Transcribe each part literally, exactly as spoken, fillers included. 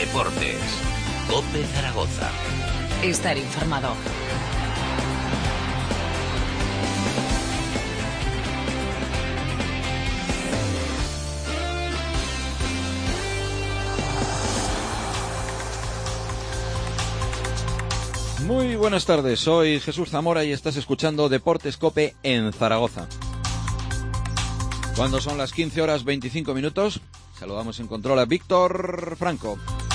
Deportes. COPE Zaragoza. Estar informado. Muy buenas tardes, soy Jesús Zamora y estás escuchando Deportes COPE en Zaragoza. Cuando son las quince horas veinticinco minutos, saludamos en control a Víctor Franco.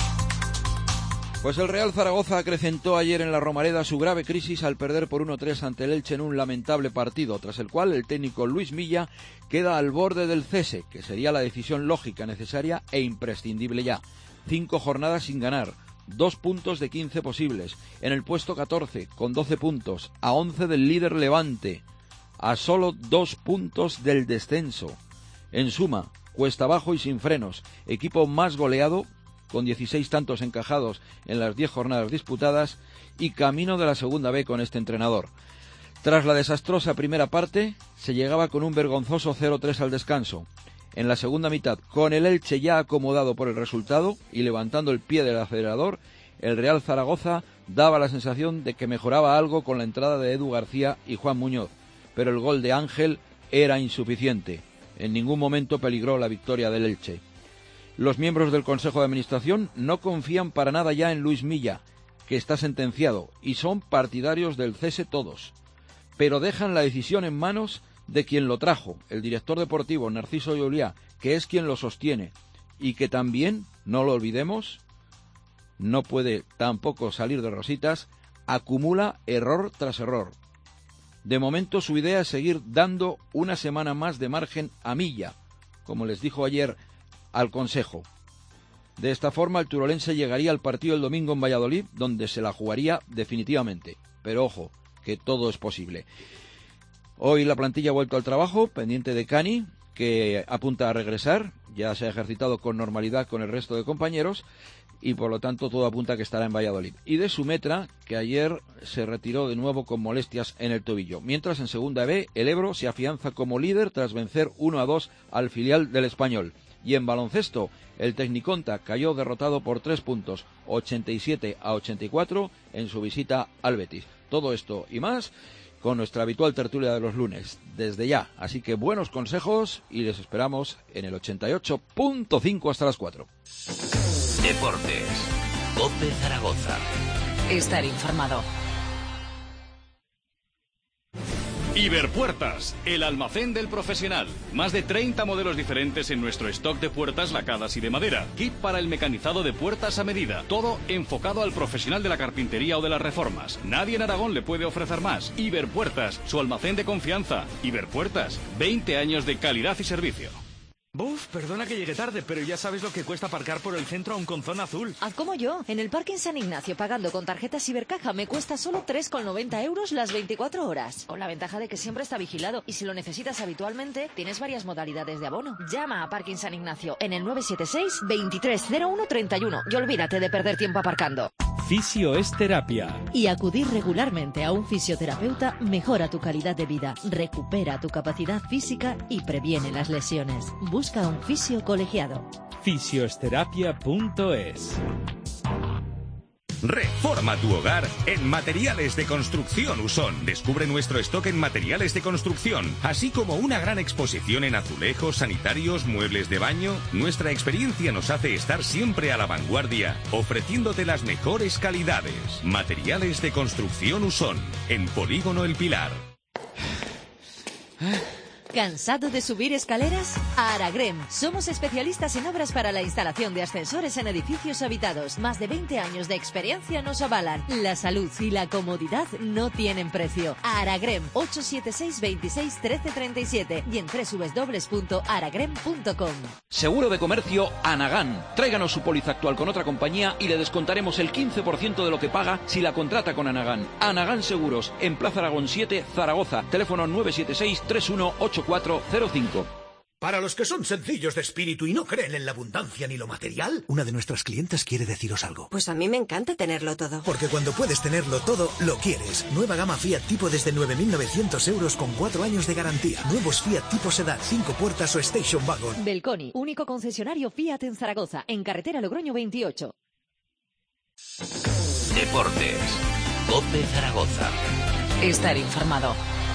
Pues el Real Zaragoza acrecentó ayer en la Romareda su grave crisis al perder por uno tres ante el Elche en un lamentable partido, tras el cual el técnico Luis Milla queda al borde del cese, que sería la decisión lógica, necesaria e imprescindible ya. Cinco jornadas sin ganar. Dos puntos de quince posibles, en el puesto catorce, con doce puntos, a once del líder Levante, a solo dos puntos del descenso. En suma, cuesta abajo y sin frenos, equipo más goleado, con dieciséis tantos encajados en las diez jornadas disputadas, y camino de la segunda B con este entrenador. Tras la desastrosa primera parte, se llegaba con un vergonzoso cero tres al descanso. En la segunda mitad, con el Elche ya acomodado por el resultado y levantando el pie del acelerador, el Real Zaragoza daba la sensación de que mejoraba algo con la entrada de Edu García y Juan Muñoz, pero el gol de Ángel era insuficiente. En ningún momento peligró la victoria del Elche. Los miembros del Consejo de Administración no confían para nada ya en Luis Milla, que está sentenciado, y son partidarios del cese todos, pero dejan la decisión en manos de quien lo trajo, el director deportivo Narciso Juliá, que es quien lo sostiene, y que también, no lo olvidemos, no puede tampoco salir de rositas, acumula error tras error. De momento su idea es seguir dando una semana más de margen a Milla, como les dijo ayer al Consejo. De esta forma el turolense llegaría al partido el domingo en Valladolid, donde se la jugaría definitivamente. Pero ojo, que todo es posible. Hoy la plantilla ha vuelto al trabajo, pendiente de Cani, que apunta a regresar, ya se ha ejercitado con normalidad con el resto de compañeros, y por lo tanto todo apunta a que estará en Valladolid. Y de Sumetra, que ayer se retiró de nuevo con molestias en el tobillo. Mientras en segunda B, el Ebro se afianza como líder tras vencer uno a dos al filial del Español. Y en baloncesto, el Tecniconta cayó derrotado por tres puntos, ochenta y siete a ochenta y cuatro, en su visita al Betis. Todo esto y más con nuestra habitual tertulia de los lunes, desde ya. Así que buenos consejos y les esperamos en el ochenta y ocho punto cinco hasta las cuatro. Deportes. COPE Zaragoza. Estar informado. Iberpuertas, el almacén del profesional. Más de treinta modelos diferentes en nuestro stock de puertas lacadas y de madera. Kit para el mecanizado de puertas a medida. Todo enfocado al profesional de la carpintería o de las reformas. Nadie en Aragón le puede ofrecer más. Iberpuertas, su almacén de confianza. Iberpuertas, veinte años de calidad y servicio. Buf, perdona que llegue tarde, pero ya sabes lo que cuesta aparcar por el centro aún con zona azul. Haz como yo. En el parking San Ignacio, pagando con tarjeta Cibercaja, me cuesta solo tres con noventa euros las veinticuatro horas. Con la ventaja de que siempre está vigilado. Y si lo necesitas habitualmente, tienes varias modalidades de abono. Llama a Parking San Ignacio en el nueve siete seis, veintitrés cero uno treinta y uno y olvídate de perder tiempo aparcando. Fisio es terapia. Y acudir regularmente a un fisioterapeuta mejora tu calidad de vida, recupera tu capacidad física y previene las lesiones. Busca un fisio colegiado. Fisioterapia punto es. Reforma tu hogar en Materiales de Construcción Usón. Descubre nuestro stock en materiales de construcción, así como una gran exposición en azulejos, sanitarios, muebles de baño. Nuestra experiencia nos hace estar siempre a la vanguardia, ofreciéndote las mejores calidades. Materiales de Construcción Usón, en Polígono El Pilar. ¿Cansado de subir escaleras? Aragrem. Somos especialistas en obras para la instalación de ascensores en edificios habitados. Más de veinte años de experiencia nos avalan. La salud y la comodidad no tienen precio. Aragrem, ocho siete seis, veintiséis, trece treinta y siete y en doble u doble u doble u punto aragrem punto com. Seguro de comercio Anagán. Tráiganos su póliza actual con otra compañía y le descontaremos el quince por ciento de lo que paga si la contrata con Anagán. Anagán Seguros, en Plaza Aragón siete, Zaragoza. Teléfono nueve siete seis, tres uno ocho cuatro cero cinco. Para los que son sencillos de espíritu y no creen en la abundancia ni lo material, una de nuestras clientas quiere deciros algo. Pues a mí me encanta tenerlo todo. Porque cuando puedes tenerlo todo, lo quieres. Nueva gama Fiat Tipo desde nueve mil novecientos euros con cuatro años de garantía. Nuevos Fiat Tipo Sedan, cinco puertas o Station Wagon. Belconi, único concesionario Fiat en Zaragoza, en carretera Logroño veintiocho. Deportes. COPE Zaragoza. Estar informado.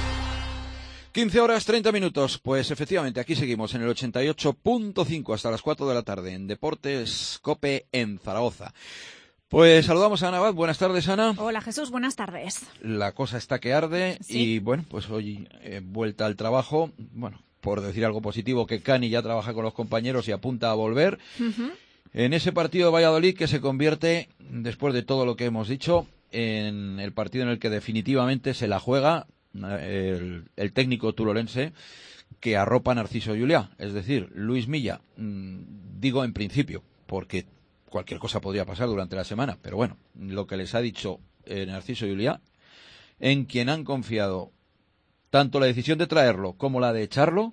quince horas treinta minutos. Pues efectivamente, aquí seguimos en el ochenta y ocho punto cinco hasta las cuatro de la tarde en Deportes COPE en Zaragoza. Pues saludamos a Ana Abad. Buenas tardes, Ana. Hola, Jesús. Buenas tardes. La cosa está que arde. ¿Sí? Y bueno, pues hoy eh, vuelta al trabajo. Bueno, por decir algo positivo, que Cani ya trabaja con los compañeros y apunta a volver. Uh-huh. En ese partido de Valladolid que se convierte, después de todo lo que hemos dicho, en el partido en el que definitivamente se la juega el, el técnico turolense que arropa a Narciso Juliá, es decir, Luis Milla. Mmm, digo en principio, porque cualquier cosa podría pasar durante la semana, pero bueno, lo que les ha dicho eh, Narciso Juliá, en quien han confiado tanto la decisión de traerlo como la de echarlo,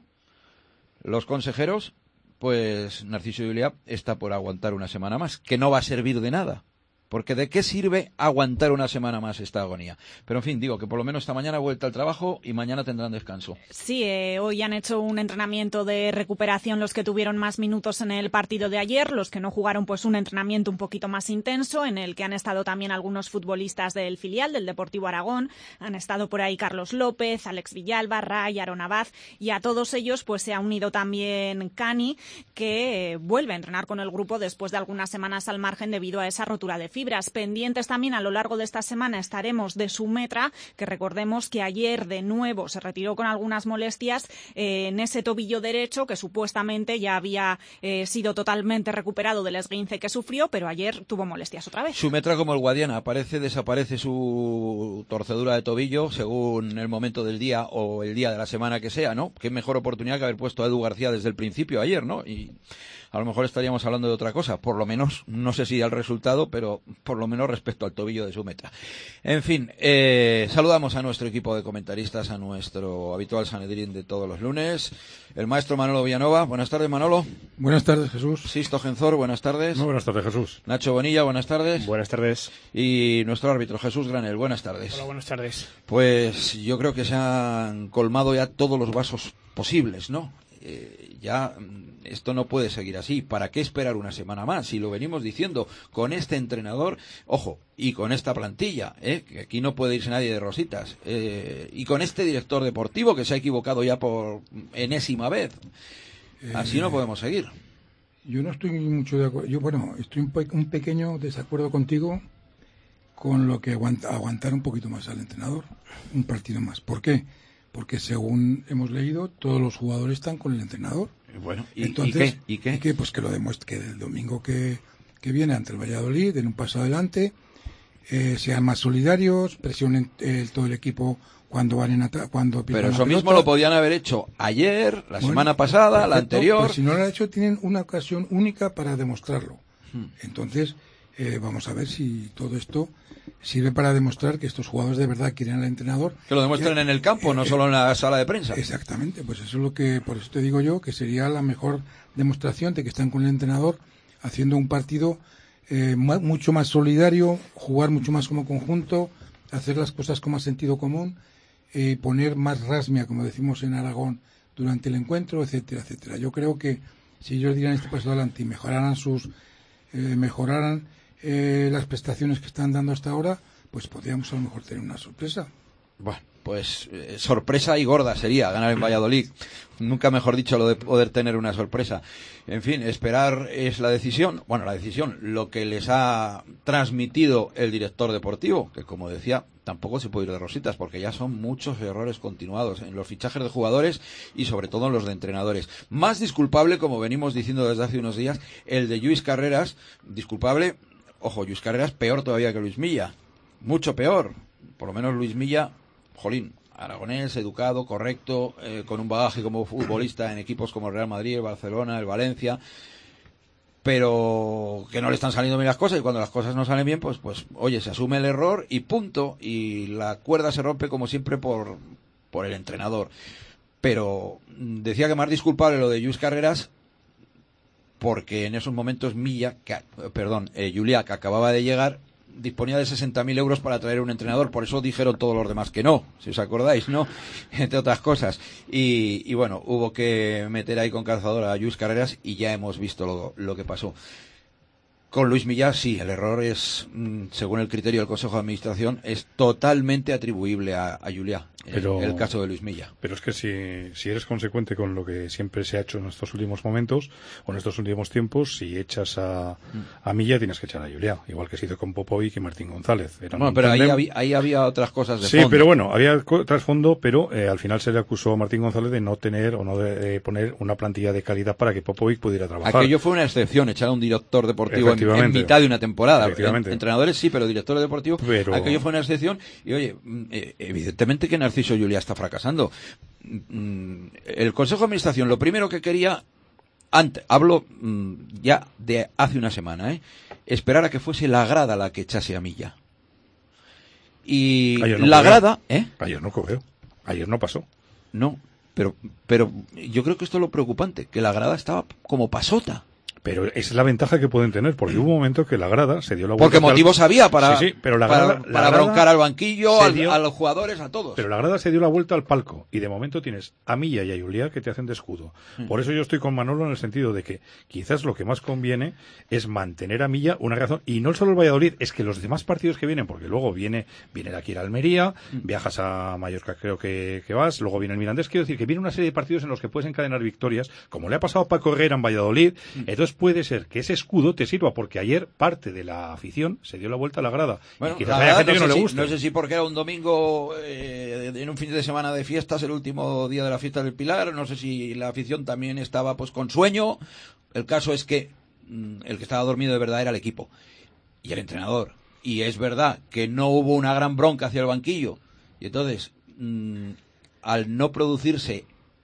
los consejeros, pues Narciso Juliá está por aguantar una semana más, que no va a servir de nada. Porque ¿de qué sirve aguantar una semana más esta agonía? Pero en fin, digo que por lo menos esta mañana vuelta al trabajo y mañana tendrán descanso. Sí, eh, hoy han hecho un entrenamiento de recuperación los que tuvieron más minutos en el partido de ayer, los que no jugaron pues un entrenamiento un poquito más intenso, en el que han estado también algunos futbolistas del filial, del Deportivo Aragón, han estado por ahí Carlos López, Alex Villalba, Ray, Aaron Abad, y a todos ellos pues se ha unido también Cani, que eh, vuelve a entrenar con el grupo después de algunas semanas al margen debido a esa rotura de fibras. Pendientes también a lo largo de esta semana estaremos de Sumetra, que recordemos que ayer de nuevo se retiró con algunas molestias eh, en ese tobillo derecho que supuestamente ya había eh, sido totalmente recuperado del esguince que sufrió, pero ayer tuvo molestias otra vez. Sumetra como el Guadiana, aparece, desaparece su torcedura de tobillo según el momento del día o el día de la semana que sea, ¿no? Qué mejor oportunidad que haber puesto a Edu García desde el principio ayer, ¿no? Y a lo mejor estaríamos hablando de otra cosa, por lo menos, no sé si al resultado, pero por lo menos respecto al tobillo de Sumetra. En fin, eh, saludamos a nuestro equipo de comentaristas, a nuestro habitual Sanedrín de todos los lunes, el maestro Manolo Villanova. Buenas tardes, Manolo. Buenas tardes, Jesús. Sisto Genzor, buenas tardes. Muy buenas tardes, Jesús. Nacho Bonilla, buenas tardes. Buenas tardes. Y nuestro árbitro, Jesús Granel, buenas tardes. Hola, buenas tardes. Pues yo creo que se han colmado ya todos los vasos posibles, ¿no? Eh, ya esto no puede seguir así. ¿Para qué esperar una semana más? Si lo venimos diciendo, con este entrenador, ojo, y con esta plantilla, ¿eh? Que aquí no puede irse nadie de rositas, eh, y con este director deportivo que se ha equivocado ya por enésima vez. Así eh, no podemos seguir. Yo no estoy mucho de acuerdo. Yo, bueno, estoy un, pe- un pequeño desacuerdo contigo con lo que aguanta, aguantar un poquito más al entrenador, un partido más. ¿Por qué? Porque según hemos leído, todos los jugadores están con el entrenador. Bueno, ¿y, Entonces, ¿y qué? ¿Y qué? ¿Y qué? Pues que lo demuestre, que el domingo que, que viene ante el Valladolid, den un paso adelante, eh, sean más solidarios, presionen el, todo el equipo cuando van en ata- cuando Pero eso mismo lo podían haber hecho ayer, la bueno, semana pasada, perfecto, la anterior. Pues si no lo han hecho, tienen una ocasión única para demostrarlo. Hmm. Entonces, eh, vamos a ver si todo esto sirve para demostrar que estos jugadores de verdad quieren al entrenador. Que lo demuestren ya, en el campo, eh, no solo en la sala de prensa. Exactamente, pues eso es lo que, por eso te digo yo, que sería la mejor demostración de que están con el entrenador haciendo un partido eh, ma- mucho más solidario, jugar mucho más como conjunto, hacer las cosas con más sentido común, eh, poner más rasmia, como decimos en Aragón, durante el encuentro, etcétera, etcétera. Yo creo que si ellos dieran este paso adelante y mejoraran sus, eh, mejoraran Eh, las prestaciones que están dando hasta ahora, pues podríamos a lo mejor tener una sorpresa. Bueno, pues eh, sorpresa y gorda sería ganar en Valladolid. Nunca mejor dicho lo de poder tener una sorpresa. En fin, esperar es la decisión. Bueno, la decisión, lo que les ha transmitido el director deportivo, que como decía, tampoco se puede ir de rositas, porque ya son muchos errores continuados en los fichajes de jugadores y sobre todo en los de entrenadores. Más disculpable, como venimos diciendo desde hace unos días, el de Lluís Carreras, disculpable. Ojo, Lluís Carreras peor todavía que Luis Milla, mucho peor. Por lo menos Luis Milla, jolín, aragonés, educado, correcto, eh, con un bagaje como futbolista en equipos como el Real Madrid, el Barcelona, el Valencia, pero que no le están saliendo bien las cosas, y cuando las cosas no salen bien, pues, pues oye, se asume el error y punto, y la cuerda se rompe como siempre por, por el entrenador. Pero decía que más disculpable lo de Lluís Carreras, porque en esos momentos Milla, que, perdón, eh, Juliá, que acababa de llegar, disponía de sesenta mil euros para traer un entrenador, por eso dijeron todos los demás que no, si os acordáis, ¿no? Entre otras cosas. Y, y bueno, hubo que meter ahí con calzador a Lluís Carreras y ya hemos visto lo, lo que pasó. Con Luis Millán, sí, el error es, según el criterio del Consejo de Administración, es totalmente atribuible a, a Juliá, pero, el, el caso de Luis Millán. Pero es que si, si eres consecuente con lo que siempre se ha hecho en estos últimos momentos, o en estos últimos tiempos, si echas a, a Millán, tienes que echar a Juliá, igual que se hizo con Popovic y Martín González. Era bueno, pero ahí había, ahí había otras cosas de sí, fondo. Sí, pero bueno, había trasfondo, pero eh, al final se le acusó a Martín González de no tener o no de, de poner una plantilla de calidad para que Popovic pudiera trabajar. Aquello fue una excepción, echar a un director deportivo en, en mitad de una temporada. Entrenadores sí, pero directores deportivos, pero... aquello fue una excepción. Y oye, evidentemente que Narciso Juliá está fracasando. El Consejo de Administración lo primero que quería, antes, hablo ya de hace una semana, ¿eh? esperar a que fuese la grada la que echase a Millán. Y ayer no la corrió. grada, ¿eh? Ayer no corrió. Ayer no pasó. No, pero, pero yo creo que esto es lo preocupante, que la grada estaba como pasota. Pero esa es la ventaja que pueden tener, porque hubo un momento que la grada se dio la vuelta. Porque motivos al... había para, sí, sí, pero la para, grada, para la grada broncar al banquillo, al, dio... a los jugadores, a todos. Pero la grada se dio la vuelta al palco, y de momento tienes a Milla y a Juliá que te hacen de escudo. Mm. Por eso yo estoy con Manolo en el sentido de que quizás lo que más conviene es mantener a Milla una razón, y no solo el Valladolid, es que los demás partidos que vienen, porque luego viene, viene de aquí a Almería, mm. viajas a Mallorca creo que, que vas, luego viene el Mirandés, quiero decir que viene una serie de partidos en los que puedes encadenar victorias, como le ha pasado a Paco Herrera en Valladolid, mm. entonces puede ser que ese escudo te sirva, porque ayer parte de la afición se dio la vuelta a la grada. Bueno, y quizás haya gente no que no si, le guste. No sé si porque era un domingo eh, en un fin de semana de fiestas, el último día de la fiesta del Pilar, no sé si la afición también estaba pues con sueño. El caso es que mmm, el que estaba dormido de verdad era el equipo y el entrenador. Y es verdad que no hubo una gran bronca hacia el banquillo. Y entonces, mmm, al no producirse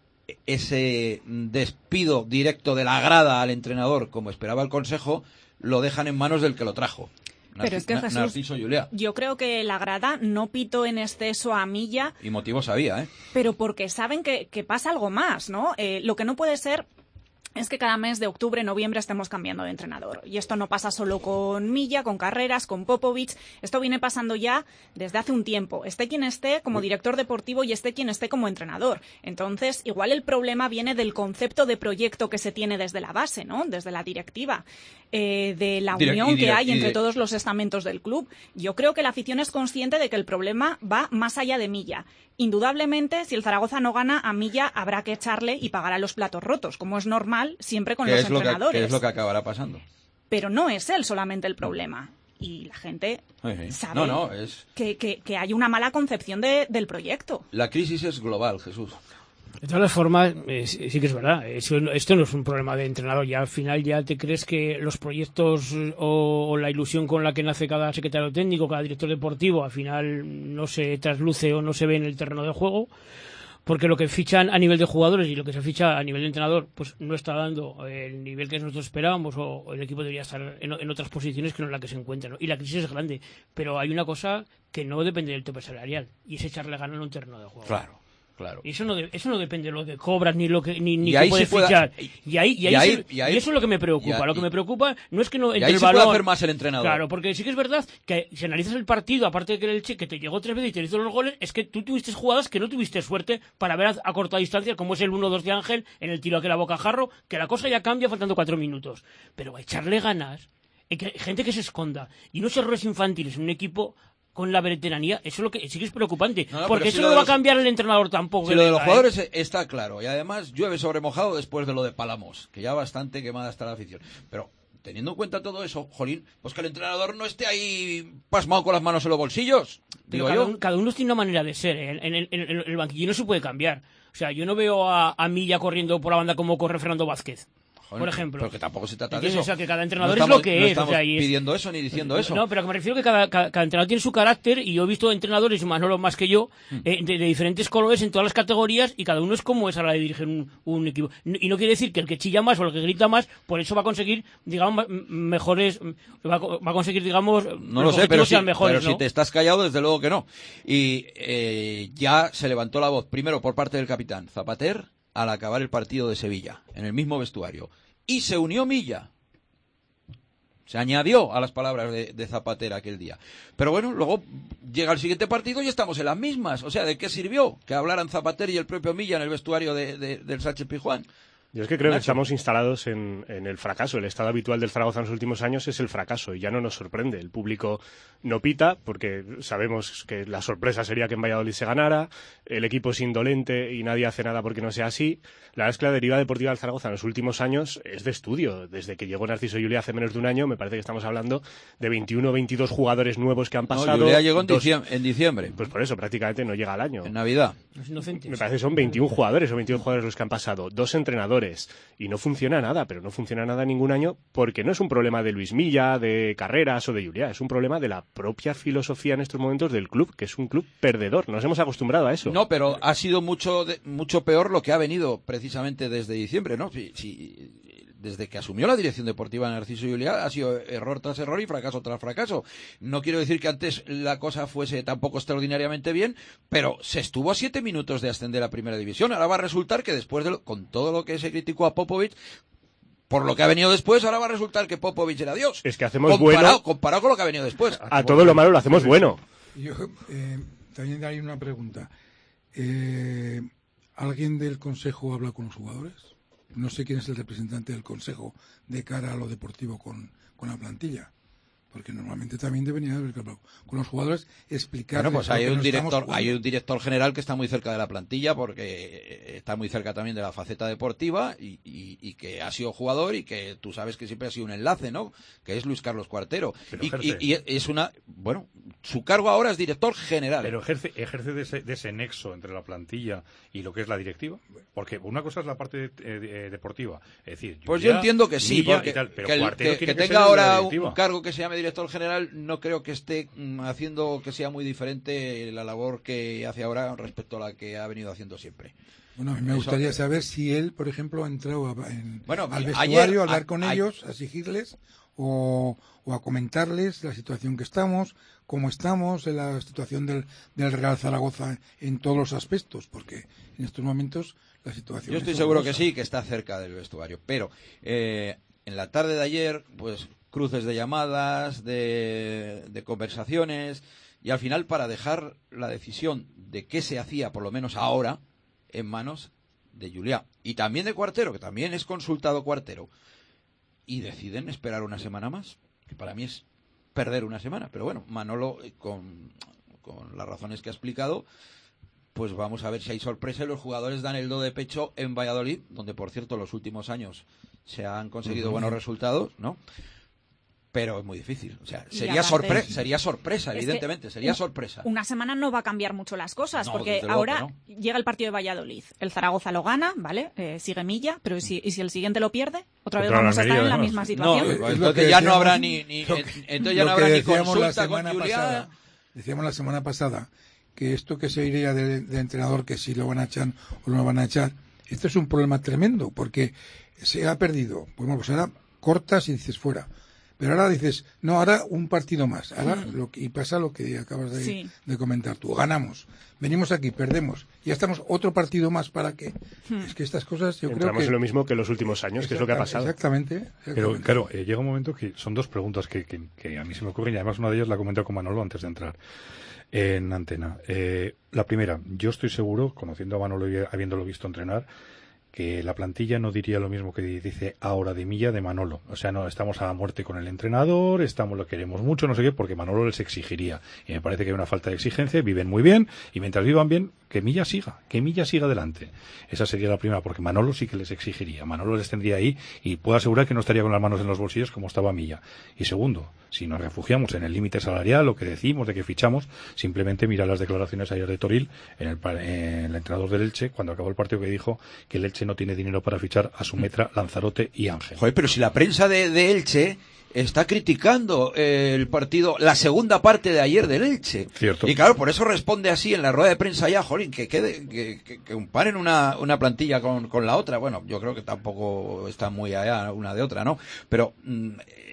ese despido directo de la grada al entrenador, como esperaba el Consejo, lo dejan en manos del que lo trajo. Pero es que Jesús, Narciso Juliá. Yo creo que la grada no pitó en exceso a Milla. Y motivos había, ¿eh? Pero porque saben que, que pasa algo más, ¿no? Eh, lo que no puede ser es que cada mes de octubre, noviembre estemos cambiando de entrenador. Y esto no pasa solo con Milla, con Carreras, con Popovic. Esto viene pasando ya desde hace un tiempo. Esté quien esté como director deportivo y esté quien esté como entrenador. Entonces, igual el problema viene del concepto de proyecto que se tiene desde la base, ¿no? Desde la directiva. Eh, de la Direct, unión direct, que hay entre direct. todos los estamentos del club. Yo creo que la afición es consciente de que el problema va más allá de Milla. Indudablemente, si el Zaragoza no gana, a Milla habrá que echarle y pagará los platos rotos, como es normal siempre con los es entrenadores. Lo que, ¿Qué es lo que acabará pasando? Pero no es él solamente el problema. Y la gente sí, sí. sabe no, no, es... que, que, que hay una mala concepción de, del proyecto. La crisis es global, Jesús. De todas formas, eh, sí, sí que es verdad. Eso, esto no es un problema de entrenador. Ya al final ya te crees que los proyectos o, o la ilusión con la que nace cada secretario técnico, cada director deportivo, al final no se trasluce o no se ve en el terreno de juego. Porque lo que fichan a nivel de jugadores y lo que se ficha a nivel de entrenador, pues no está dando el nivel que nosotros esperábamos, o el equipo debería estar en, en otras posiciones que no en la que se encuentra, ¿no? Y la crisis es grande, pero hay una cosa que no depende del tope salarial, y es echarle ganas a un terreno de juego. Claro. Claro. Y eso no de, eso no depende de lo que cobras ni lo que ni, ni y que ahí puedes sí pueda, fichar. Y ahí y ahí, y, ahí, se, y, ahí y eso es lo que me preocupa. ahí, lo que me preocupa no es que no entre y ahí el se balón, puede hacer más el entrenador. Claro, porque sí que es verdad que si analizas el partido, aparte de que el Elche que te llegó tres veces y te hizo los goles, es que tú tuviste jugadas que no tuviste suerte para ver a, a corta distancia, como es el uno dos de Ángel en el tiro aquel a bocajarro, que la cosa ya cambia faltando cuatro minutos. Pero a echarle ganas, y que gente que se esconda y no errores infantiles en un equipo con la veteranía, eso es lo que sí que es preocupante, no, no, porque eso si no lo va los, a cambiar el entrenador tampoco. Si lo de los jugadores ¿eh? está claro, y además llueve sobre mojado después de lo de Palamos, que ya bastante quemada está la afición. Pero teniendo en cuenta todo eso, jolín, pues que el entrenador no esté ahí pasmado con las manos en los bolsillos. Pero digo cada, yo. Un, cada uno tiene una manera de ser, ¿eh? en, en, en, en el banquillo no se puede cambiar. O sea, yo no veo a, a Milla corriendo por la banda como corre Fernando Vázquez. Por ejemplo. Pero que tampoco se trata de eso. O sea, que cada entrenador no estamos, es lo que no es. estamos o sea, y pidiendo es... eso ni diciendo eso. No, pero que me refiero que cada, cada, cada entrenador tiene su carácter, y yo he visto entrenadores, Manolo más que yo, mm. eh, de, de diferentes colores en todas las categorías, y cada uno es como es a la de dirigir un, un equipo. Y no quiere decir que el que chilla más o el que grita más, por eso va a conseguir, digamos, mejores, va a, va a conseguir, digamos, no lo sé, pero, si, mejores, pero ¿no? si te estás callado, desde luego que no. Y eh, ya se levantó la voz, primero por parte del capitán Zapater, al acabar el partido de Sevilla, en el mismo vestuario. Y se unió Milla. Se añadió a las palabras de, de Zapater aquel día. Pero bueno, luego llega el siguiente partido y estamos en las mismas. O sea, ¿de qué sirvió que hablaran Zapater y el propio Milla en el vestuario de, de, del Sánchez Pizjuán? Yo es que creo Nacho. que estamos instalados en, en el fracaso. El estado habitual del Zaragoza en los últimos años es el fracaso y ya no nos sorprende. El público no pita porque sabemos que la sorpresa sería que en Valladolid se ganara, el equipo es indolente y nadie hace nada porque no sea así. La verdad es que la deriva deportiva del Zaragoza en los últimos años es de estudio. Desde que llegó Narciso Juliá hace menos de un año, me parece que estamos hablando de veintiuno o veintidós jugadores nuevos que han pasado. No, Juliá llegó en, dos... diciembre, en diciembre. Pues por eso, prácticamente no llega al año. En Navidad. Los inocentes. Me parece que son veintiún jugadores o veintidós jugadores los que han pasado, dos entrenadores, y no funciona nada, pero no funciona nada ningún año porque no es un problema de Luis Milla, de Carreras o de Juliá, es un problema de la propia filosofía en estos momentos del club, que es un club perdedor. Nos hemos acostumbrado a eso. No, pero ha sido mucho de, mucho peor lo que ha venido precisamente desde diciembre, ¿no? Si, si, desde que asumió la dirección deportiva Narciso Juliá ha sido error tras error y fracaso tras fracaso. No quiero decir que antes la cosa fuese tampoco extraordinariamente bien, pero se estuvo a siete minutos de ascender a Primera División. Ahora va a resultar que después de lo, con todo lo que se criticó a Popovic, por lo que ha venido después, ahora va a resultar que Popovic era Dios. Es que hacemos comparado, bueno... Comparado con lo que ha venido después. A, a todo lo malo lo hacemos bueno. Yo eh, también hay una pregunta. Eh, ¿Alguien del Consejo habla con los jugadores? No sé quién es el representante del Consejo de cara a lo deportivo con, con la plantilla. Porque normalmente también debería haber hablado con los jugadores, explicar. Bueno, pues hay un director, hay un director general que está muy cerca de la plantilla porque está muy cerca también de la faceta deportiva y, y, y que ha sido jugador y que tú sabes que siempre ha sido un enlace, ¿no? Que es Luis Carlos Cuartero. Y, y, y es una, bueno, su cargo ahora es director general. Pero ejerce, ejerce de ese, de ese nexo entre la plantilla y lo que es la directiva, porque una cosa es la parte de, de, deportiva, es decir, pues Juliá, yo entiendo que sí, Milla porque y tal, pero que, el, Cuartero que, tiene que que tenga ser ahora de la un cargo que se llame director general no creo que esté mm, haciendo que sea muy diferente la labor que hace ahora respecto a la que ha venido haciendo siempre. Bueno, a mí me gustaría Eso, saber si él, por ejemplo, ha entrado a, en, bueno, al vestuario ayer, a hablar con a, ellos, a exigirles o, o a comentarles la situación que estamos, cómo estamos, en la situación del, del Real Zaragoza en todos los aspectos, porque en estos momentos la situación Yo estoy es seguro horrorosa. que sí, que está cerca del vestuario, pero eh, en la tarde de ayer, pues cruces de llamadas, de, de conversaciones, y al final para dejar la decisión de qué se hacía, por lo menos ahora, en manos de Juliá. Y también de Cuartero, que también es consultado Cuartero. Y deciden esperar una semana más, que para mí es perder una semana. Pero bueno, Manolo, con, con las razones que ha explicado, pues vamos a ver si hay sorpresa y los jugadores dan el do de pecho en Valladolid, donde por cierto en los últimos años se han conseguido uh-huh. buenos resultados, ¿no? Pero es muy difícil, o sea, sería, sorpre sería sorpresa, evidentemente, sería un, sorpresa. Una semana no va a cambiar mucho las cosas, no, porque ahora no. llega el partido de Valladolid, el Zaragoza lo gana, ¿vale? Eh, sigue Milla, pero si, ¿y si el siguiente lo pierde? Otra vez vamos a estar en la misma situación. No, entonces ya no habrá ni, ni lo, entonces ya no habrá ni consulta con Juliá. Decíamos la semana pasada que esto que se iría del de entrenador, que si lo van a echar o no lo van a echar, esto es un problema tremendo, porque se ha perdido. Bueno, pues ahora cortas y dices fuera. Pero ahora dices, no, ahora un partido más. Ahora mm. lo que, y pasa lo que acabas de, sí. de comentar tú. Ganamos, venimos aquí, perdemos. Ya estamos otro partido más para que... Mm. Es que estas cosas yo Entramos creo que... en lo mismo que en los últimos años, que es lo que ha pasado. Exactamente. exactamente. Pero claro, eh, llega un momento que son dos preguntas que, que, que a mí se me ocurren y además una de ellas la comenté con Manolo antes de entrar en antena. Eh, la primera, yo estoy seguro, conociendo a Manolo y habiéndolo visto entrenar, que la plantilla no diría lo mismo que dice ahora de Milla de Manolo. O sea, no, estamos a la muerte con el entrenador, estamos lo queremos mucho, no sé qué, porque Manolo les exigiría. Y me parece que hay una falta de exigencia, viven muy bien, y mientras vivan bien, que Milla siga, que Milla siga adelante. Esa sería la primera, porque Manolo sí que les exigiría. Manolo les tendría ahí y puedo asegurar que no estaría con las manos en los bolsillos como estaba Milla. Y segundo, si nos refugiamos en el límite salarial, lo que decimos de que fichamos, simplemente mira las declaraciones ayer de Toril, en el, en el entrenador del Elche, cuando acabó el partido, que dijo que el Elche no tiene dinero para fichar a Sumetra, Lanzarote y Ángel. Joder, pero si la prensa de, de Elche está criticando eh, el partido, la segunda parte de ayer del Elche. Cierto. Y claro, por eso responde así en la rueda de prensa ya, jolín, que quede, que, que, que comparen una, una plantilla con, con la otra. Bueno, yo creo que tampoco está muy allá una de otra, ¿no? Pero mm,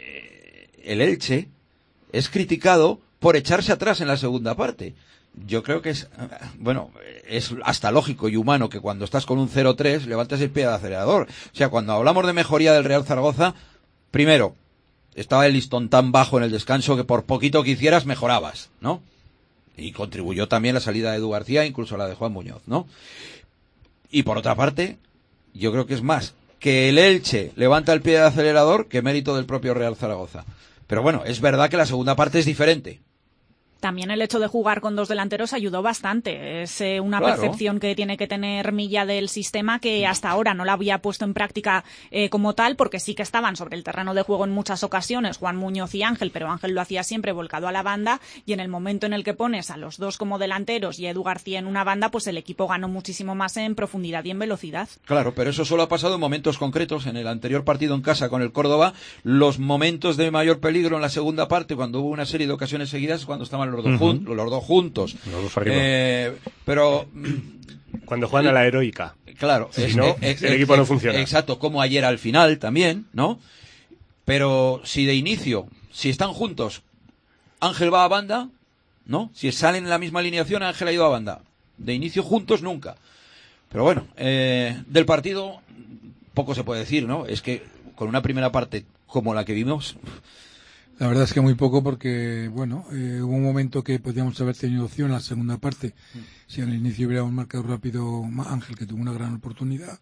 el Elche es criticado por echarse atrás en la segunda parte. Yo creo que es, bueno, es hasta lógico y humano que cuando estás con un cero tres levantes el pie del acelerador. O sea, cuando hablamos de mejoría del Real Zaragoza, primero, estaba el listón tan bajo en el descanso que por poquito que hicieras mejorabas, ¿no? Y contribuyó también la salida de Edu García, incluso la de Juan Muñoz, ¿no? Y por otra parte, yo creo que es más que el Elche levanta el pie del acelerador que mérito del propio Real Zaragoza. Pero bueno, es verdad que la segunda parte es diferente. También el hecho de jugar con dos delanteros ayudó bastante. Es eh, una Claro. percepción que tiene que tener Milla del sistema que hasta ahora no la había puesto en práctica eh, como tal, porque sí que estaban sobre el terreno de juego en muchas ocasiones, Juan Muñoz y Ángel, pero Ángel lo hacía siempre volcado a la banda, y en el momento en el que pones a los dos como delanteros y a Edu García en una banda, pues el equipo ganó muchísimo más en profundidad y en velocidad. Claro, pero eso solo ha pasado en momentos concretos. En el anterior partido en casa con el Córdoba, los momentos de mayor peligro en la segunda parte, cuando hubo una serie de ocasiones seguidas, cuando estaban los dos, Ujú. jun- los dos juntos. Los dos arriba. Eh, pero Cuando juegan a la heroica. claro, Si es- no, es- el es- equipo no es- funciona. Exacto, como ayer al final también, ¿no? Pero si de inicio, si están juntos, Ángel va a banda, ¿no? Si salen en la misma alineación, Ángel ha ido a banda. De inicio juntos nunca. Pero bueno, eh, del partido poco se puede decir, ¿no? Es que con una primera parte como la que vimos, La verdad es que muy poco porque, bueno, eh, hubo un momento que podíamos haber tenido opción en la segunda parte. Si al inicio hubiéramos marcado rápido Ma- Ángel, que tuvo una gran oportunidad.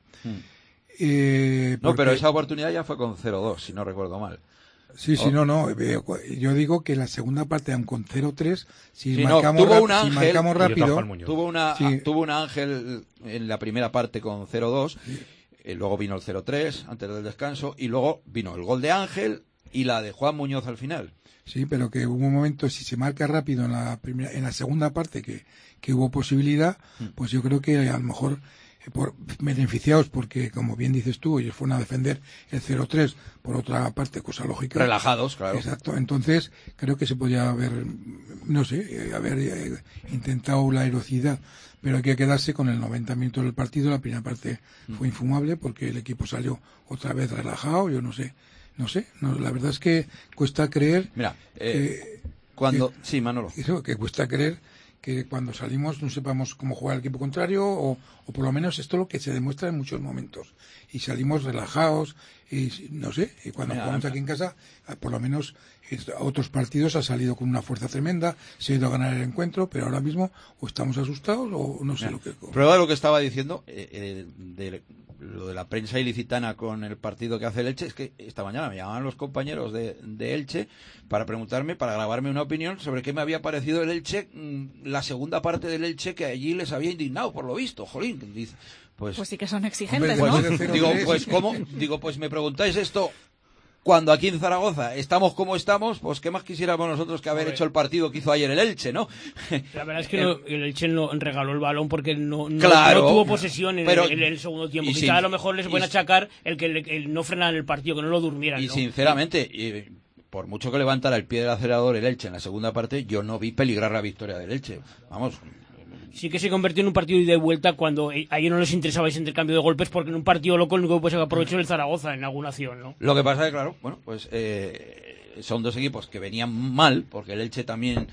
Eh, no, porque- pero esa oportunidad ya fue con cero dos, si no recuerdo mal. Sí, sí, Oh. no, no. eh, Yo digo que la segunda parte, aun con cero tres, si, Sí, no, marcamos, tuvo rap- un si Ángel, marcamos rápido... tuvo una Sí. tuvo un Ángel en la primera parte con cero dos, eh, luego vino el cero tres antes del descanso, y luego vino el gol de Ángel y la de Juan Muñoz al final. Sí, pero que hubo un momento, si se marca rápido en la primera, en la segunda parte que, que hubo posibilidad, pues yo creo que a lo mejor eh, por beneficiados porque, como bien dices tú, ellos fueron a defender el cero tres, por otra parte, cosa lógica. Relajados, claro. Exacto, entonces creo que se podía haber, no sé, eh, haber eh, intentado la heroicidad, pero hay que quedarse con el noventa minutos del partido. La primera parte fue infumable porque el equipo salió otra vez relajado, yo no sé. No sé, no, la verdad es que cuesta creer. Mira, eh, que, cuando... que- sí, Manolo. Eso, que cuesta creer que cuando salimos no sepamos cómo jugar el equipo contrario, o, o por lo menos esto es lo que se demuestra en muchos momentos. Y salimos relajados, y no sé, y cuando Mira, jugamos aquí en casa, ah, por lo menos es- a otros partidos ha salido con una fuerza tremenda, se ha ido a ganar el encuentro, pero ahora mismo o estamos asustados o no sé Mira, lo que... prueba de lo que estaba diciendo, eh, eh, de lo de la prensa ilicitana con el partido que hace el Elche, es que esta mañana me llamaban los compañeros de, de Elche para preguntarme, para grabarme una opinión sobre qué me había parecido el Elche, mm, la segunda parte del Elche, que allí les había indignado, por lo visto, jolín, dice, pues... Pues sí que son exigentes, pues, ¿no? digo, pues ¿cómo? Digo, pues me preguntáis esto cuando aquí en Zaragoza estamos como estamos, pues qué más quisiéramos nosotros que haber Hombre. hecho el partido que hizo ayer el Elche, ¿no? La verdad es que no- el Elche no regaló el balón porque no, no, Claro, no tuvo posesión en, pero- el, en el segundo tiempo. y Quizá sin- a lo mejor les pueden y- achacar el que el, el no frenar el partido, que no lo durmieran. Y ¿no? sinceramente, y por mucho que levantara el pie del acelerador el Elche en la segunda parte, yo no vi peligrar la victoria del Elche. Vamos, Sí que se convirtió en un partido de vuelta cuando eh, a ellos no les interesaba ese intercambio de golpes, porque en un partido loco el único que puede sacar provecho es el Zaragoza en alguna acción, ¿no? lo que pasa es que, claro, bueno, pues eh, son dos equipos que venían mal, porque el Elche también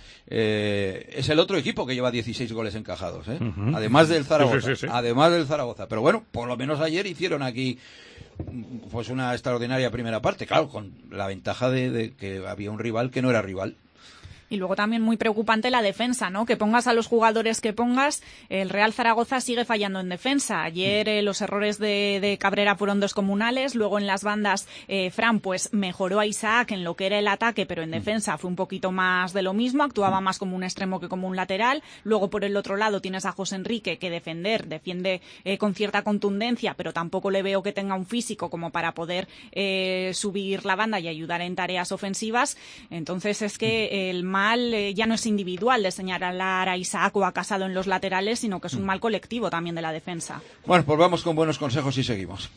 eh, es el otro equipo que lleva dieciséis goles encajados, ¿eh? Ujú. Además del Zaragoza, Sí, sí, sí, sí. además del Zaragoza. Pero bueno, por lo menos ayer hicieron aquí pues una extraordinaria primera parte, claro, con la ventaja de, de que había un rival que no era rival. Y luego también muy preocupante la defensa, ¿no? Que pongas a los jugadores que pongas, el Real Zaragoza sigue fallando en defensa. Ayer eh, los errores de, de Cabrera fueron descomunales, luego en las bandas eh, Fran pues mejoró a Isaac en lo que era el ataque, pero en defensa fue un poquito más de lo mismo, actuaba más como un extremo que como un lateral. Luego por el otro lado tienes a José Enrique, que defender, defiende eh, con cierta contundencia, pero tampoco le veo que tenga un físico como para poder eh, subir la banda y ayudar en tareas ofensivas. Entonces es que el mal eh, ya no es individual de señalar a Isaac o a Casado en los laterales, sino que es un mal colectivo también de la defensa. Bueno, pues vamos con buenos consejos y seguimos.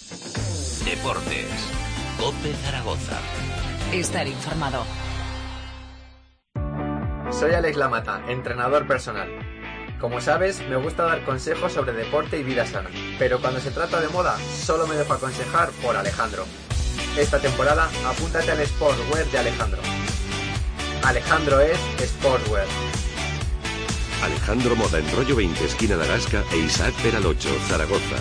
Deportes. COPE Zaragoza. Estar informado. Soy Alex Lamata, entrenador personal. Como sabes, me gusta dar consejos sobre deporte y vida sana, pero cuando se trata de moda, solo me dejo aconsejar por Alejandro. Esta temporada, apúntate al Sportswear de Alejandro. Alejandro es Sportswear. Alejandro Moda en Rollo veinte, esquina de Agasca, e Isaac Peralocho, Zaragoza.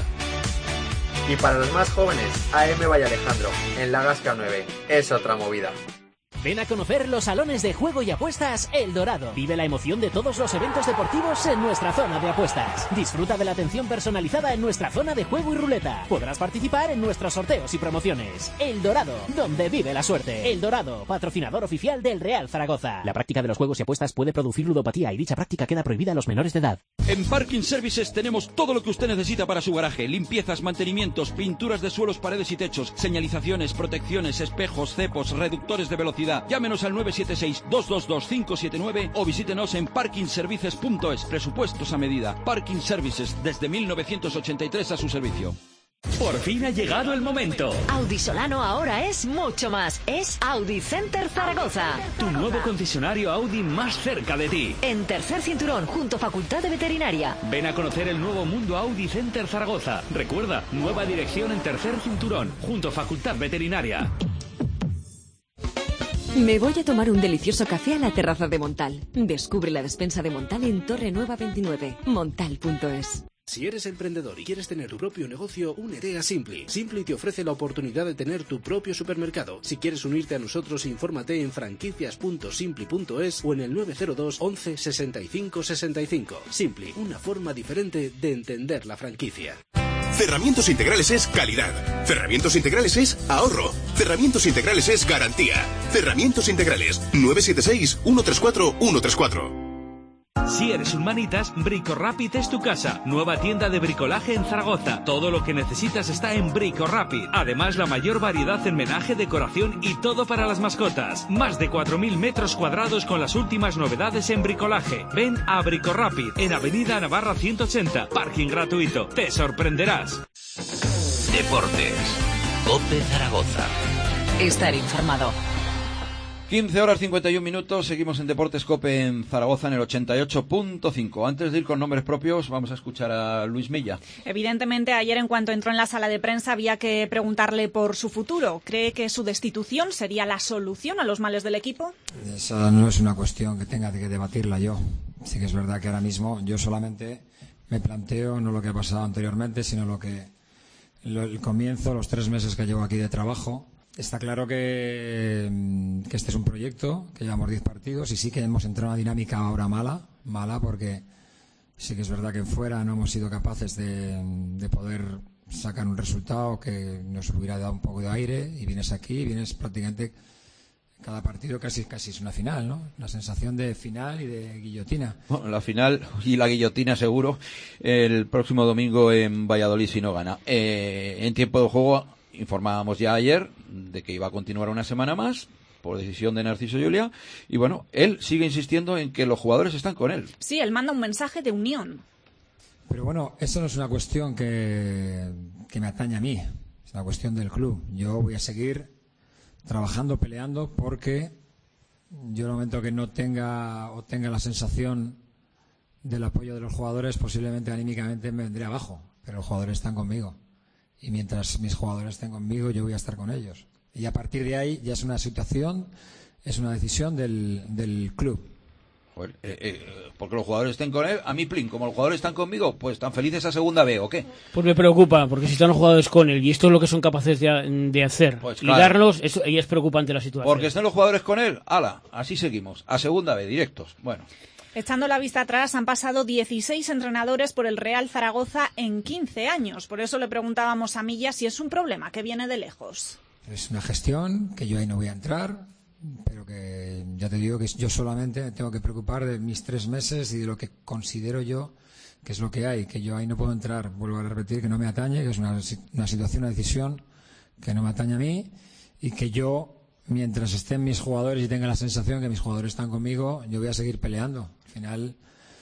Y para los más jóvenes, A M by Alejandro, en la Gasca nueve. Es otra movida. Ven a conocer los salones de juego y apuestas El Dorado. Vive la emoción de todos los eventos deportivos en nuestra zona de apuestas. Disfruta de la atención personalizada en nuestra zona de juego y ruleta. Podrás participar en nuestros sorteos y promociones. El Dorado, donde vive la suerte. El Dorado, patrocinador oficial del Real Zaragoza. La práctica de los juegos y apuestas puede producir ludopatía y dicha práctica queda prohibida a los menores de edad. En Parking Services tenemos todo lo que usted necesita para su garaje. Limpiezas, mantenimientos, pinturas de suelos, paredes y techos, señalizaciones, protecciones, espejos, cepos, reductores de velocidad. Llámenos al nueve siete seis, dos dos dos, cinco siete nueve o visítenos en parking services punto es. Presupuestos a medida. Parking Services, desde mil novecientos ochenta y tres a su servicio. Por fin ha llegado el momento. Audi Solano ahora es mucho más. Es Audi Center Zaragoza. Tu nuevo concesionario Audi más cerca de ti. En Tercer Cinturón, junto a Facultad de Veterinaria. Ven a conocer el nuevo mundo Audi Center Zaragoza. Recuerda, nueva dirección en Tercer Cinturón, junto a Facultad Veterinaria. Me voy a tomar un delicioso café a la terraza de Montal. Descubre la despensa de Montal en Torre Nueva veintinueve. Montal punto es. Si eres emprendedor y quieres tener tu propio negocio, únete a Simply. Simply te ofrece la oportunidad de tener tu propio supermercado. Si quieres unirte a nosotros, infórmate en franquicias punto simply punto es o en el nueve cero dos, once, sesenta y cinco, sesenta y cinco. Simply, una forma diferente de entender la franquicia. Cerramientos Integrales es calidad. Cerramientos Integrales es ahorro. Cerramientos Integrales es garantía. Cerramientos Integrales nueve siete seis, uno tres cuatro, uno tres cuatro. Si eres un manitas, Brico Rapid es tu casa. Nueva tienda de bricolaje en Zaragoza. Todo lo que necesitas está en Brico Rapid. Además, la mayor variedad en menaje, decoración y todo para las mascotas. Más de cuatro mil metros cuadrados con las últimas novedades en bricolaje. Ven a Brico Rapid, en Avenida Navarra ciento ochenta. Parking gratuito. Te sorprenderás. Deportes. COPE Zaragoza. Estar informado. quince horas cincuenta y un minutos, seguimos en Deportes COPE en Zaragoza en el ochenta y ocho punto cinco. Antes de ir con nombres propios, vamos a escuchar a Luis Milla. Evidentemente, ayer en cuanto entró en la sala de prensa había que preguntarle por su futuro. ¿Cree que su destitución sería la solución a los males del equipo? Esa no es una cuestión que tenga que debatirla yo. Sí que es verdad que ahora mismo yo solamente me planteo no lo que ha pasado anteriormente, sino lo que lo, el comienzo, los tres meses que llevo aquí de trabajo. Está claro que, que este es un proyecto, que llevamos diez partidos y sí que hemos entrado en una dinámica ahora mala, mala porque sí que es verdad que fuera no hemos sido capaces de, de poder sacar un resultado que nos hubiera dado un poco de aire y vienes aquí y vienes prácticamente cada partido casi casi es una final, ¿no? Una sensación de final y de guillotina. Bueno, la final y la guillotina seguro el próximo domingo en Valladolid si no gana. Eh, en tiempo de juego informábamos ya ayer de que iba a continuar una semana más por decisión de Narciso Julia y bueno, él sigue insistiendo en que los jugadores están con él. Sí, él manda un mensaje de unión. Pero bueno, eso no es una cuestión que, que me atañe a mí, es una cuestión del club. Yo voy a seguir trabajando, peleando porque yo en el momento que no tenga o tenga la sensación del apoyo de los jugadores, posiblemente anímicamente me vendré abajo, pero los jugadores están conmigo. Y mientras mis jugadores estén conmigo, yo voy a estar con ellos. Y a partir de ahí ya es una situación, es una decisión del, del club. Joder, eh, eh, porque los jugadores estén con él, a mí, plin, como los jugadores están conmigo, pues están felices a segunda B, ¿o qué? Pues me preocupa, porque si están los jugadores con él y esto es lo que son capaces de, de hacer, pues y claro, darlos, eso, y es preocupante la situación. Porque estén los jugadores con él, ala, así seguimos, a segunda B, directos, bueno. Echando la vista atrás, han pasado dieciséis entrenadores por el Real Zaragoza en quince años. Por eso le preguntábamos a Milla si es un problema que viene de lejos. Es una gestión que yo ahí no voy a entrar, pero que ya te digo que yo solamente me tengo que preocupar de mis tres meses y de lo que considero yo que es lo que hay, que yo ahí no puedo entrar. Vuelvo a repetir que no me atañe, que es una, una situación, una decisión que no me atañe a mí y que yo, mientras estén mis jugadores y tenga la sensación que mis jugadores están conmigo, yo voy a seguir peleando. Al final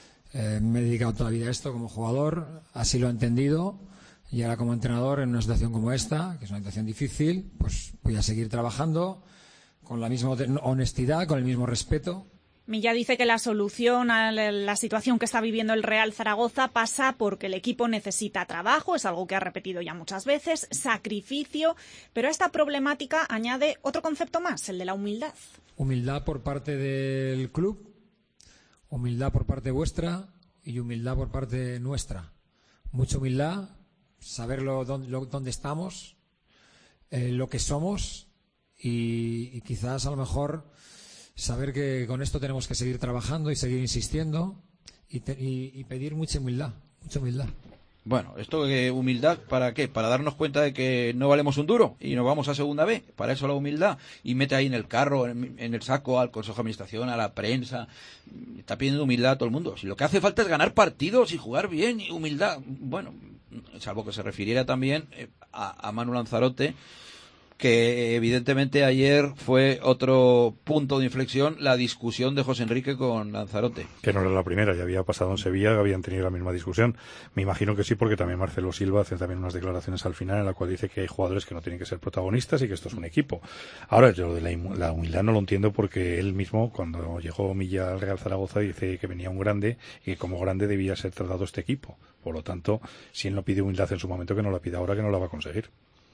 eh, me he dedicado toda la vida a esto como jugador, así lo he entendido, y ahora como entrenador en una situación como esta, que es una situación difícil, pues voy a seguir trabajando con la misma honestidad, con el mismo respeto. Milla dice que la solución a la situación que está viviendo el Real Zaragoza pasa porque el equipo necesita trabajo, es algo que ha repetido ya muchas veces, sacrificio, pero a esta problemática añade otro concepto más, el de la humildad. Humildad por parte del club, humildad por parte vuestra y humildad por parte nuestra. Mucha humildad, saber lo, dónde, lo, dónde estamos, eh, lo que somos y, y quizás a lo mejor saber que con esto tenemos que seguir trabajando y seguir insistiendo y, te, y, y pedir mucha humildad, mucha humildad. Bueno, esto de humildad, ¿para qué? Para darnos cuenta de que no valemos un duro y nos vamos a segunda B. Para eso la humildad. Y mete ahí en el carro, en, en el saco, al Consejo de Administración, a la prensa. Está pidiendo humildad a todo el mundo. Si lo que hace falta es ganar partidos y jugar bien, y humildad. Bueno, salvo que se refiriera también a, a Manu Lanzarote, que evidentemente ayer fue otro punto de inflexión, la discusión de José Enrique con Lanzarote. Que no era la primera, ya había pasado en Sevilla, habían tenido la misma discusión. Me imagino que sí, porque también Marcelo Silva hace también unas declaraciones al final en la cual dice que hay jugadores que no tienen que ser protagonistas y que esto es un equipo. Ahora, yo de la, la humildad no lo entiendo, porque él mismo, cuando llegó Milla al Real Zaragoza, dice que venía un grande y que como grande debía ser tratado este equipo. Por lo tanto, si él no pide humildad en su momento, que no la pida ahora, que no la va a conseguir.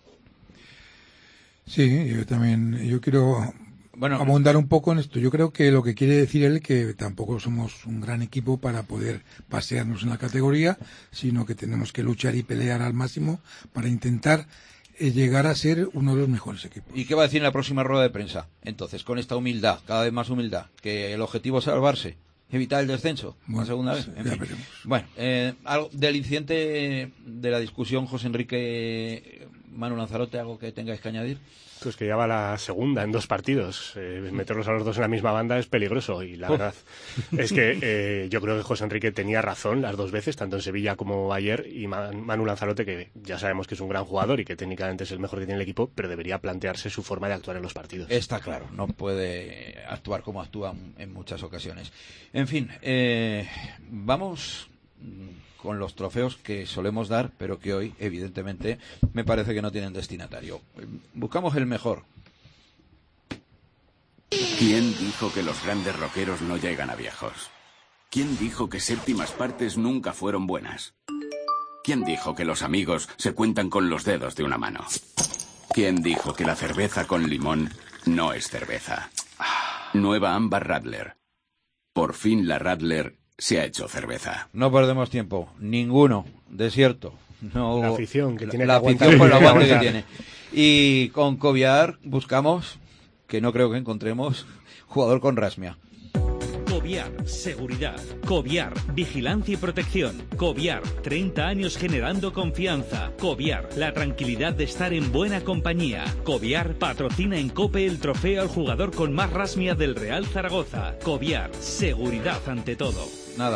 Sí, yo también, yo quiero bueno, abundar un poco en esto. Yo creo que lo que quiere decir él, que tampoco somos un gran equipo para poder pasearnos en la categoría, sino que tenemos que luchar y pelear al máximo para intentar eh, llegar a ser uno de los mejores equipos. ¿Y qué va a decir en la próxima rueda de prensa? Entonces, con esta humildad, cada vez más humildad, que el objetivo es salvarse, evitar el descenso, bueno, la segunda vez. En ya fin. veremos. Bueno, eh, algo del incidente de la discusión José Enrique Manu Lanzarote, ¿algo que tengáis que añadir? Pues que ya va la segunda en dos partidos. Eh, meterlos a los dos en la misma banda es peligroso, y la verdad es que eh, yo creo que José Enrique tenía razón las dos veces, tanto en Sevilla como ayer, y Manu Lanzarote, que ya sabemos que es un gran jugador y que técnicamente es el mejor que tiene el equipo, pero debería plantearse su forma de actuar en los partidos. Está claro, no puede actuar como actúa en muchas ocasiones. En fin, eh, vamos con los trofeos que solemos dar, pero que hoy, evidentemente, me parece que no tienen destinatario. Buscamos el mejor. ¿Quién dijo que los grandes rockeros no llegan a viejos? ¿Quién dijo que séptimas partes nunca fueron buenas? ¿Quién dijo que los amigos se cuentan con los dedos de una mano? ¿Quién dijo que la cerveza con limón no es cerveza? Nueva Amber Radler. Por fin la Radler se ha hecho cerveza. No perdemos tiempo, ninguno, desierto. No, la afición que tiene la que afición con el aguante que aguantar. tiene. Y con Coviar buscamos, que no creo que encontremos, jugador con rasmia. Coviar, seguridad. Coviar, vigilancia y protección. Coviar, treinta años generando confianza. Coviar, la tranquilidad de estar en buena compañía. Coviar patrocina en COPE el trofeo al jugador con más rasmia del Real Zaragoza. Coviar, seguridad ante todo. Nada.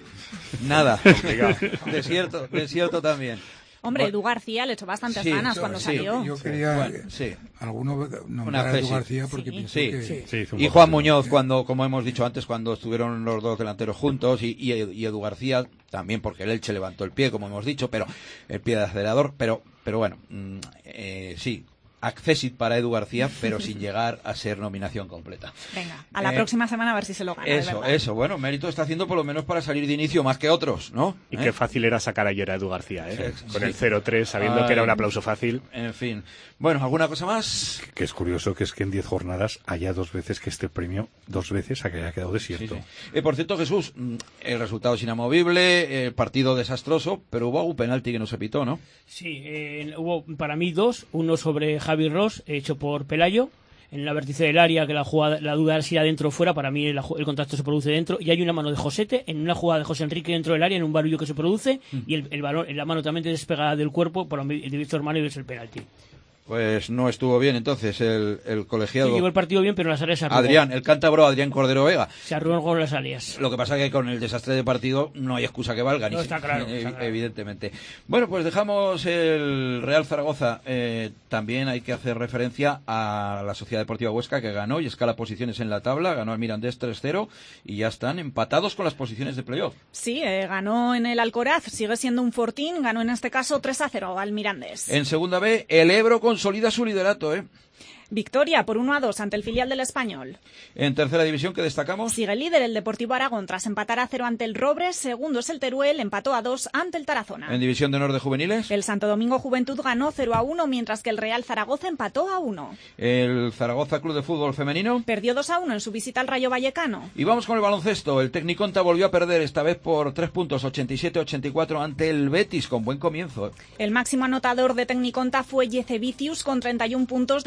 Nada. Desierto, desierto también. Hombre, Bueno, Edu García le echó bastantes sí, ganas sí, cuando sí, salió. Yo quería Bueno, sí. alguno Una nombrar a Edu tesis. García porque Sí. pienso Sí, que sí. Sí, hizo un Y buen Juan partido. Muñoz, cuando, como hemos dicho antes, cuando estuvieron los dos delanteros juntos, y, y, y Edu García también, porque el Elche levantó el pie, como hemos dicho, pero el pie de acelerador, pero, pero bueno, mm, eh, sí, accessit para Edu García, pero sin llegar a ser nominación completa. Venga, a la Eh, próxima semana a ver si se lo gana. de Eso, verdad. eso, bueno, mérito está haciendo por lo menos para salir de inicio más que otros, ¿no? Y ¿Eh? qué fácil era sacar ayer a Edu García, ¿eh? Sí, Con sí. el cero tres, sabiendo Ay. que era un aplauso fácil. En fin. Bueno, ¿alguna cosa más? Que es curioso que es que en diez jornadas haya dos veces que este premio, dos veces a que haya quedado desierto. Sí, sí. Eh, por cierto, Jesús, mm, el resultado es inamovible, el partido desastroso, pero hubo un penalti que no se pitó, ¿no? Sí, eh, hubo para mí dos, uno sobre Javi Ross, hecho por Pelayo, en la vértice del área, que la jugada, la duda era si era dentro o fuera, para mí el, el contacto se produce dentro, y hay una mano de Josete en una jugada de José Enrique dentro del área, en un barullo que se produce, Mm. y el, el balón, la mano también despegada del cuerpo, por el de Víctor Manuel, es el penalti. Pues no estuvo bien entonces el, el Sí, colegiado. llevó el partido bien, pero en las áreas se arrugó. Adrián, el cántabro Adrián Cordero Vega. Se arrugó con las áreas. Lo que pasa es que con el desastre de partido no hay excusa que valga, ni No, si- está claro, eh, está claro. evidentemente. Bueno, pues dejamos el Real Zaragoza. Eh, también hay que hacer referencia a la Sociedad Deportiva Huesca, que ganó y escala posiciones en la tabla, ganó al Mirandés tres cero y ya están empatados con las posiciones de playoff. Sí, eh, ganó en el Alcoraz, sigue siendo un fortín, ganó en este caso tres a cero al Mirandés. En segunda B, el Ebro consolida su liderato, ¿eh? Victoria por uno a dos ante el filial del Español. En tercera división, ¿qué destacamos? Sigue líder el Deportivo Aragón tras empatar a cero ante el Robres, segundo es el Teruel, empató a dos ante el Tarazona. En división de honor de juveniles, El Santo Domingo Juventud ganó cero a uno, mientras que el Real Zaragoza empató a uno. el Zaragoza Club de Fútbol Femenino. Perdió dos a uno en su visita al Rayo Vallecano. Y vamos con el baloncesto. El Tecniconta volvió a perder, esta vez por tres puntos, ochenta y siete a ochenta y cuatro ante el Betis, con buen comienzo. El máximo anotador de Tecniconta fue Yecevicius con treinta y un puntos, destacando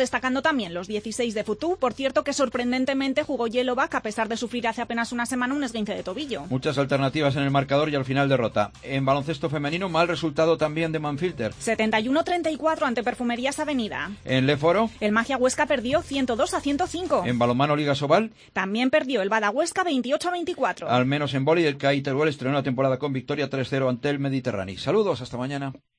también los dieciséis de Futú, por cierto que sorprendentemente jugó Jelovac a pesar de sufrir hace apenas una semana un esguince de tobillo. Muchas alternativas en el marcador y al final derrota. En baloncesto femenino, mal resultado también de Manfilter. setenta y uno a treinta y cuatro ante Perfumerías Avenida. En Leforo, el Magia Huesca perdió ciento dos a ciento cinco. En balonmano Liga Sobal, también perdió el Bada Huesca veintiocho a veinticuatro. Al menos en vóley, el C A I Teruel estrenó la temporada con victoria tres cero ante el Mediterráneo. Saludos, hasta mañana.